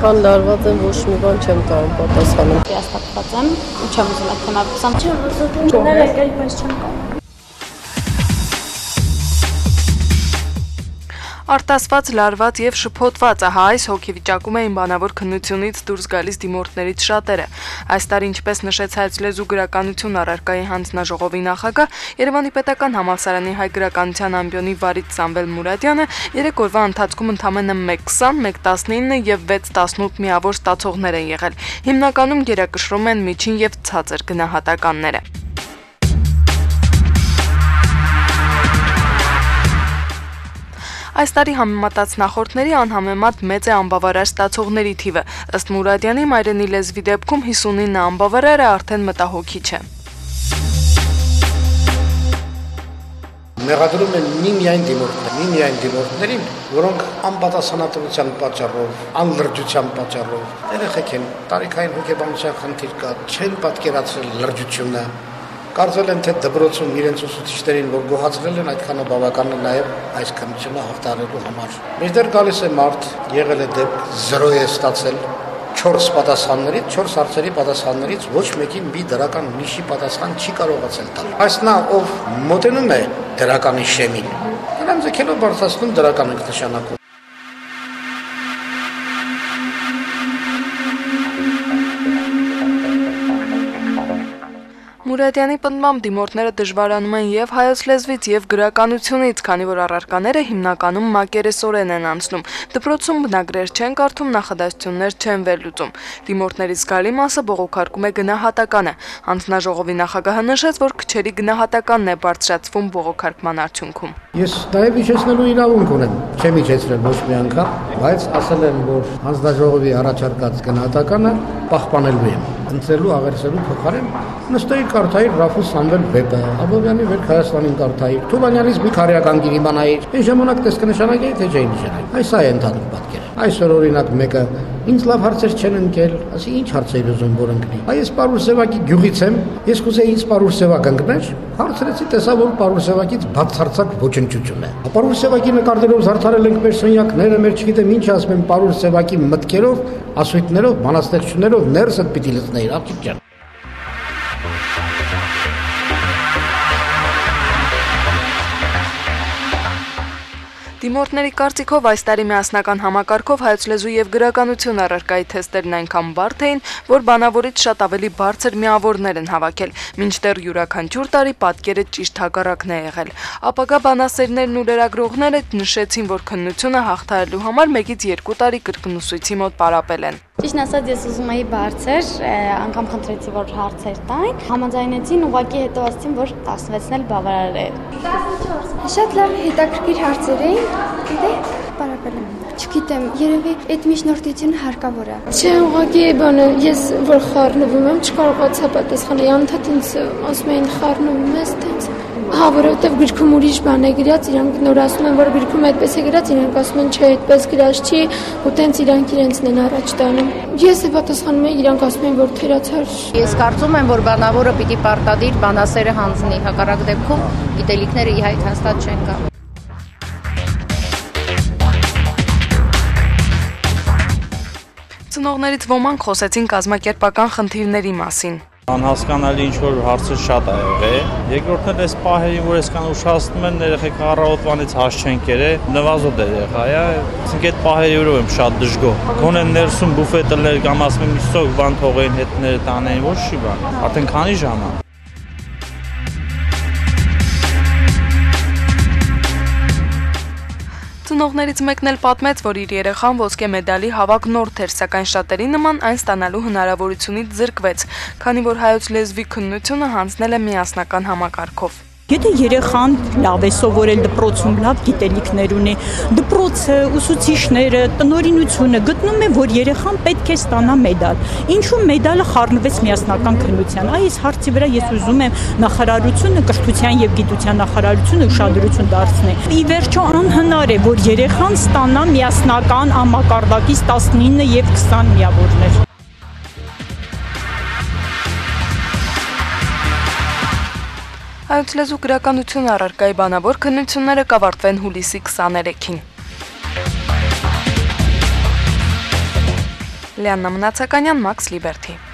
Այնքան լարված եմ, ոչ մի բան չեմ կարող պատասխանել։ Հիասթափված եմ, չեմ ուզում այդ թեմա խոսամ։ Չեմ ուզում ներել, բայց չեմ կարող։ Արտասված, լարված եւ շփոթված, ահա այս հոգեվիճակում էին բանավոր քննությունից դուրս գալիս դիմորդներից շատերը։ Այս տարի, ինչպես նշեց Հայոց լեզու գրականություն առարկայի հանձնաժողովի նախագահ, Երևանի պետական համալսարանի հայ գրականության ամբիոնի վարիչ Սամվել Մուրադյանը 3 օրվա ընթացքում ընդամենը 1:20, 1:19 եւ 6:18 միավոր ստացողներ են եղել։ Հիմնականում գերակշռում են միջին եւ ցածր գնահատականները։ Այս տարի համեմատած նախորդների անհամեմատ մեծ է անբավարար ստացողների թիվը։ Ըստ Մուրադյանի, մայրենի լեզվի դեպքում 59 անբավարարը արդեն մտահոգիչ է։ Մեղադրում են միմիայն դիմորդներին, որոնք անպատասխանատվության պատճառով, անլրջության պատճառով, երեխեք են, տարիքային հոգեբանության խնդիր կա, չեն պատկերացրել լրջությունը, կարծել են, թե դպրոցում իրենց ուսուցիչներին, որ գոհացրել են, այդքանը բավական է նաև այս քննությունը հաղթահարելու համար։ Մեջտեղ գալիս է մարդ, եղել է դեպք 0 է ստացել 4 պատասխաններից, 4 հարցերի պատասխաններից ոչ մեկին մի դրական ուրիշի պատասխան չի կարողացել տալ։ Այս նա ով մոտենում է դրականի շեմին, նրան ձգելով բարձրացնում դրական ենք նշանակում։ Մուրադյանի պնդմամբ դիմորդները դժվարանում են եւ հայոց լեզվից եւ գրականությունից, քանի որ առարկաները հիմնականում մակերեսորեն են անցնում։ Դպրոցում բնագրեր չեն կարդում, նախադասություններ չեն վերլուծում։ Դիմորդների զգալի մասը բողոքարկում է գնահատականը։ Հանձնաժողովի նախագահը նշեց, որ քչերի գնահատականն է բարձրացվում բողոքարկման արդյունքում։ Ես նաև իջեցնելու իրավունք ունեմ, չեմ իջեցրել ոչ մի անգամ, բայց ասել եմ, որ հանձնաժողովի առաջարկած գնահատականը պահպանելու եմ, ընտրելու, աղերսելու փոխարեն Նստեի կարդայր Ռաֆուս Սամվել վեպը, Աբովյանի վերք Հայաստանին կարդայր, Թումանյանից մի քարեական գիրք իմանայր, այն ժամանակ դες կնշանակեի, թե չէի նշանակի։ Այս է ընդհանուր պատկերը։ Այսօր օրինակ մեկը ինձ լավ հարցեր չեն ընկել, ասի ինչ հարցեր ուզում որ ընկնի։ Այս Պարուր Սևակի գյուղից եմ, ես կուզեի ինձ Պարուր Սևակ ընկներ, հարցրեցի, տեսա որ Պարուր Սևակից բացարձակ ոչնչություն է։ Պարուր Սևակի նկարներով զարդարել ենք մեր սենյակները, մեր չգիտեմ ինչ ասում են Պարուր Սևակի մտքերով, ասույթներով, բանաստեղծություններով ներսդ պիտի լցնեիր, աղջիկ ջան։ Դիմորդների կարծիքով այս տարի միասնական համակարգով հայոց լեզու եւ գրականություն առարկայի թեստերն այնքան բարդ էին, որ բանավորից շատ ավելի բարձր միավորներ են հավաքել, մինչդեռ յուրաքանչյուր տարի պատկերը ճիշտ հակառակն է եղել։ Ապագա բանասերներն ու լրագրողները նշեցին, որ քննությունը հաղթահարելու համար 1-ից 2 տարի կրկնուսույցի մոտ պարապել են։ Ճիշտն ասած, ես ուզում էի բարձր, անգամ խնդրեցի, որ հարցեր տային, համաձայնեցին, ուղղակի հետո ասացին, որ 16-ն էլ բավարար է։ 14։ Շատ լավ հետաքրքիր հարցեր էին, դե պարապել եմ։ Չգիտեմ, երևի այդ միջնորդությունը հարկավոր է։ Չէ, ուղղակի բանը, ես որ խառնվում եմ, չկարողացա պատասխանել, անդադ ինձ ասում էին խառնվում ես, տենց։ Հա, որովհետև գրքում ուրիշ բան է գրած, իրանք նոր ասում են, որ գրքում այդպես է գրած, իրանք ասում են, չէ, այդպես գրած չի, ու տենց իրանք իրենցն են առաջ տանում։ Ես է պատասխանում եմ, իրանք ասում են, որ թերացար։ Ես կարծում եմ, որ բանավորը պիտի պարտադիր բանասերը հանձնի, հակառակ դեպքում գիտելիքները ի հայտ հաստատ չեն գա։ Ծնողներից ոմանք խոսեցին կազմակերպական խնդիրների մասին։ Անհասկանալի ինչ-որ հարցեր շատ ա եղել։ Երկրորդն էլ այս պահերին, որ այսքան ուշացնում են, երեխեք առավոտվանից հաշ չեն կերել, նվազոտ է եղա, այսինքն այդ պահերի վրա եմ շատ դժգոհ։ Գոնե ներսում բուֆետներ կամ ասում եմ իսոք բան թողեին հետները տանեն, ոչ չի բան։ Արդեն քանի ժամ է։ Ծնողներից մեկն էլ պատմեց, որ իր երեխան ոսկե մեդալի հավակնորդ էր, սակայն շատերի նման այն ստանալու հնարավորությունից զրկվեց, քանի որ հայոց լեզվի քննությունը հանձնել է միասնական համակարգով։ Եթե երեխան լավ է սովորել դպրոցում, լավ գիտելիքներ ունի, դպրոցը, ուսուցիչները, տնօրինությունը գտնում է, որ երեխան պետք է ստանա մեդալ։ Ինչու մեդալը խառնվեց միասնական քննության։ Այս հարցի վրա ես ուզում եմ նախարարությունը, կրթության եւ գիտության նախարարությունը ուշադրություն դարձնի։ Ի վերջո անհնար է, որ երեխան ստանա միասնական համակարգից 19 եւ 20 միավորներ։ Հայոց լեզու գրականություն առարկայի բանավոր քննությունները կավարտվեն հուլիսի 23-ին։ Լիաննա Մնացականյան, Max Liberty։